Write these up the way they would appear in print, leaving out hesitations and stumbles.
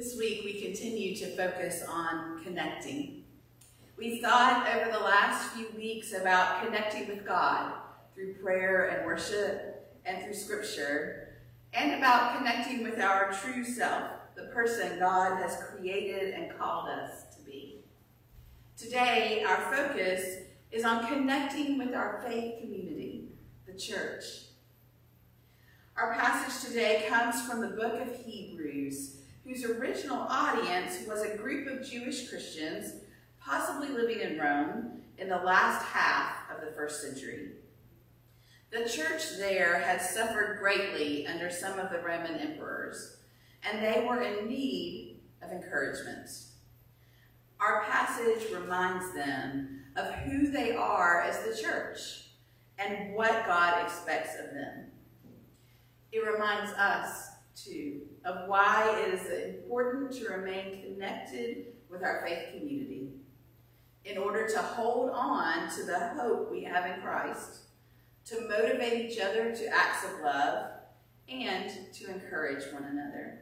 This week we continue to focus on connecting. We've thought over the last few weeks about connecting with God through prayer and worship and through scripture, and about connecting with our true self, the person God has created and called us to be. Today, our focus is on connecting with our faith community, the church. Our passage today comes from the book of Hebrews, whose original audience was a group of Jewish Christians, possibly living in Rome in the last half of the first century. The church there had suffered greatly under some of the Roman emperors, and they were in need of encouragement. Our passage reminds them of who they are as the church and what God expects of them. It reminds us, too, of why it is important to remain connected with our faith community in order to hold on to the hope we have in Christ, to motivate each other to acts of love, and to encourage one another.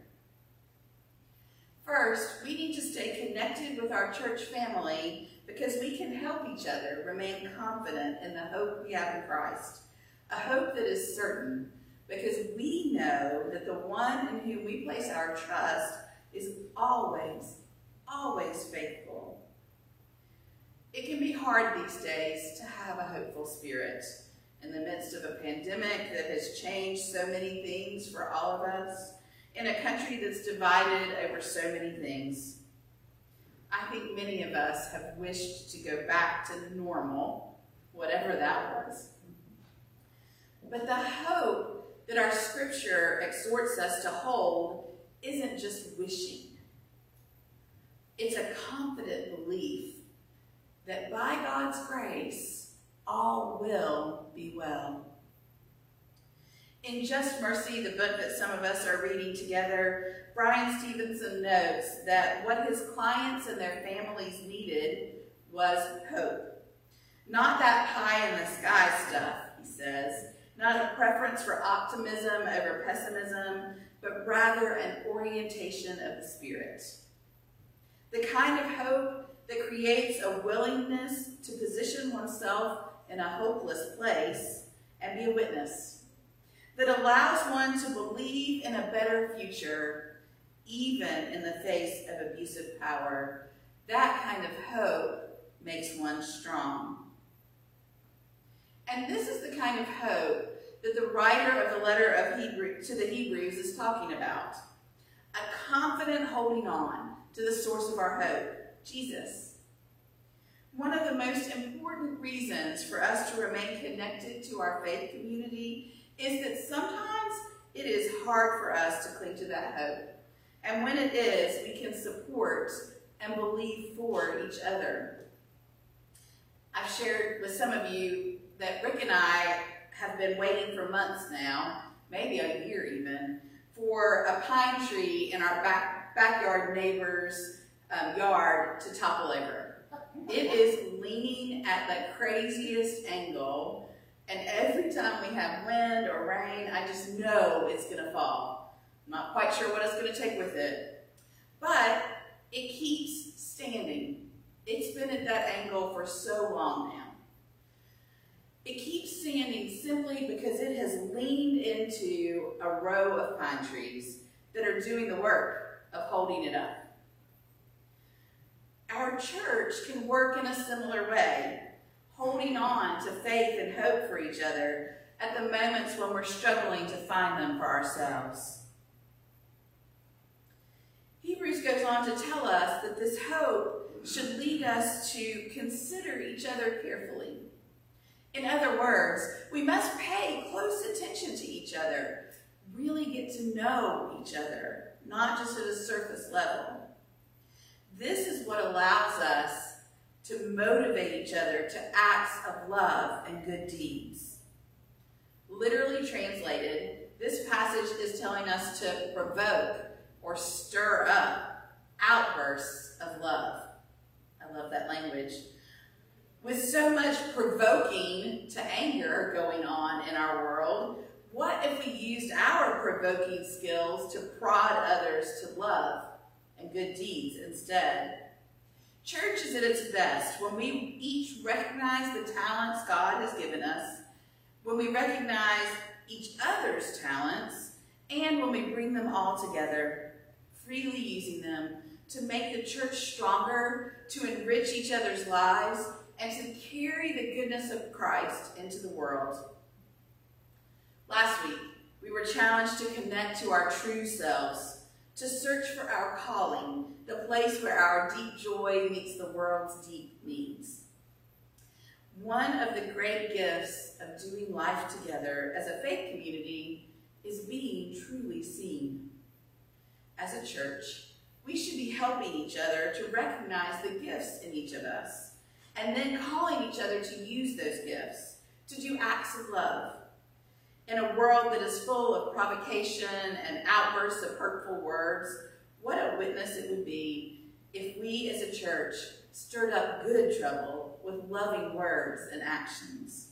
First, we need to stay connected with our church family because we can help each other remain confident in the hope we have in Christ, a hope that is certain, because we know that the one in whom we place our trust is always, always faithful. It can be hard these days to have a hopeful spirit in the midst of a pandemic that has changed so many things for all of us, in a country that's divided over so many things. I think many of us have wished to go back to normal, whatever that was. But the hope that our scripture exhorts us to hold isn't just wishing. It's a confident belief that by God's grace, all will be well. In Just Mercy, the book that some of us are reading together, Brian Stevenson notes that what his clients and their families needed was hope. Not that pie-in-the-sky stuff, he says, not a preference for optimism over pessimism, but rather an orientation of the spirit. The kind of hope that creates a willingness to position oneself in a hopeless place and be a witness, that allows one to believe in a better future, even in the face of abusive power. That kind of hope makes one strong. And this is the kind of hope that the writer of the letter to the Hebrews is talking about. A confident holding on to the source of our hope, Jesus. One of the most important reasons for us to remain connected to our faith community is that sometimes it is hard for us to cling to that hope. And when it is, we can support and believe for each other. I've shared with some of you that Rick and I have been waiting for months now, maybe a year even, for a pine tree in our backyard neighbor's yard to topple over. It is leaning at the craziest angle, and every time we have wind or rain, I just know it's going to fall. I'm not quite sure what it's going to take with it, but it keeps standing. It's been at that angle for so long now. It keeps standing simply because it has leaned into a row of pine trees that are doing the work of holding it up. Our church can work in a similar way, holding on to faith and hope for each other at the moments when we're struggling to find them for ourselves. Hebrews goes on to tell us that this hope should lead us to consider each other carefully. In other words, we must pay close attention to each other, really get to know each other, not just at a surface level. This is what allows us to motivate each other to acts of love and good deeds. Literally translated, this passage is telling us to provoke or stir up outbursts of love. I love that language. With so much provoking to anger going on in our world, what if we used our provoking skills to prod others to love and good deeds instead. Church is at its best when we each recognize the talents God has given us, when we recognize each other's talents, and when we bring them all together, freely using them to make the church stronger, to enrich each other's lives, and to carry the goodness of Christ into the world. Last week, we were challenged to connect to our true selves, to search for our calling, the place where our deep joy meets the world's deep needs. One of the great gifts of doing life together as a faith community is being truly seen. As a church, we should be helping each other to recognize the gifts in each of us, and then calling each other to use those gifts, to do acts of love. In a world that is full of provocation and outbursts of hurtful words, what a witness it would be if we as a church stirred up good trouble with loving words and actions.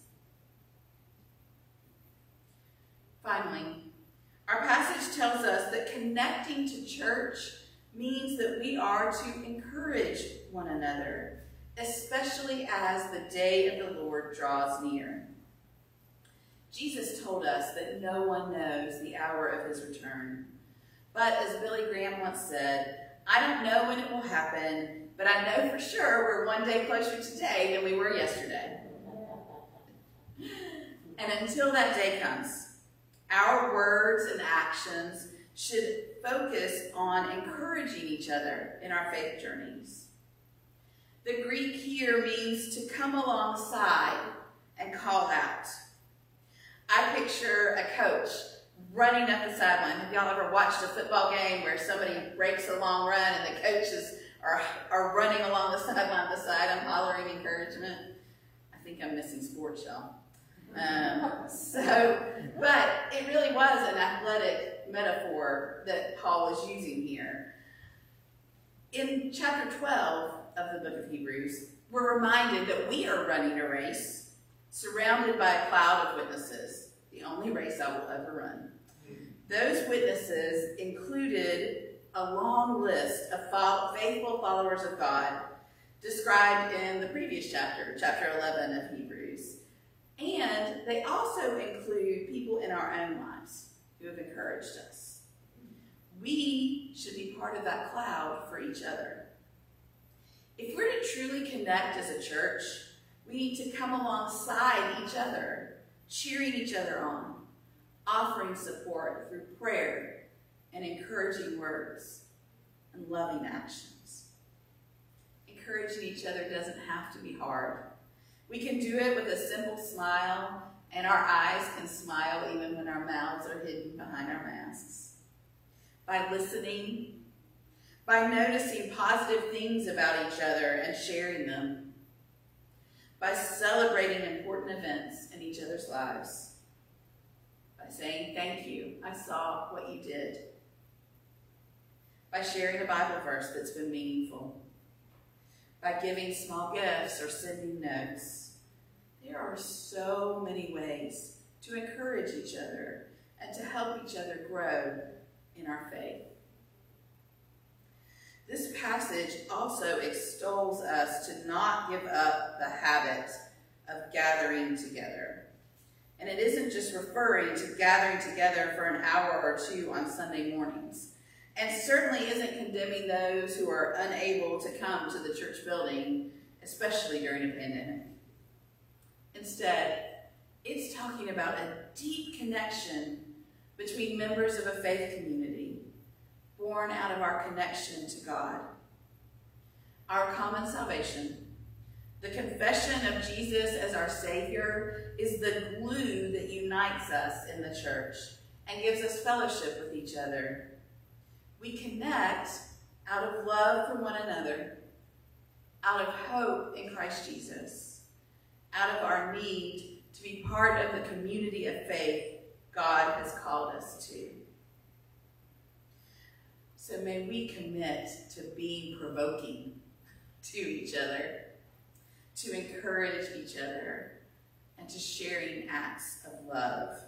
Finally, our passage tells us that connecting to church means that we are to encourage one another, especially as the day of the Lord draws near. Jesus told us that no one knows the hour of his return. But as Billy Graham once said, I don't know when it will happen, but I know for sure we're one day closer today than we were yesterday. And until that day comes, our words and actions should focus on encouraging each other in our faith journeys. The Greek here means to come alongside and call out. I picture a coach running up the sideline. Have y'all ever watched a football game where somebody breaks a long run and the coaches are running along the sideline beside them, hollering encouragement? I think I'm missing sports, y'all. But it really was an athletic metaphor that Paul was using here. In chapter 12 of the book of Hebrews, we're reminded that we are running a race surrounded by a cloud of witnesses, the only race I will ever run. Those witnesses included a long list of faithful followers of God described in the previous chapter, chapter 11 of Hebrews. And they also include people in our own lives who have encouraged us. We should be part of that cloud for each other. If we're to truly connect as a church, we need to come alongside each other, cheering each other on, offering support through prayer and encouraging words and loving actions. Encouraging each other doesn't have to be hard. We can do it with a simple smile, and our eyes can smile even when our mouths are hidden behind our masks. By listening, by noticing positive things about each other and sharing them, by celebrating important events in each other's lives, by saying, thank you, I saw what you did, by sharing a Bible verse that's been meaningful, by giving small gifts or sending notes. There are so many ways to encourage each other and to help each other grow in our faith. This passage also extols us to not give up the habit of gathering together. And it isn't just referring to gathering together for an hour or two on Sunday mornings, and certainly isn't condemning those who are unable to come to the church building, especially during a pandemic. Instead, it's talking about a deep connection between members of a faith community, born out of our connection to God. Our common salvation, the confession of Jesus as our Savior, is the glue that unites us in the church and gives us fellowship with each other. We connect out of love for one another, out of hope in Christ Jesus, out of our need to be part of the community of faith God has called us to. So may we commit to being provoking to each other, to encourage each other, and to sharing acts of love.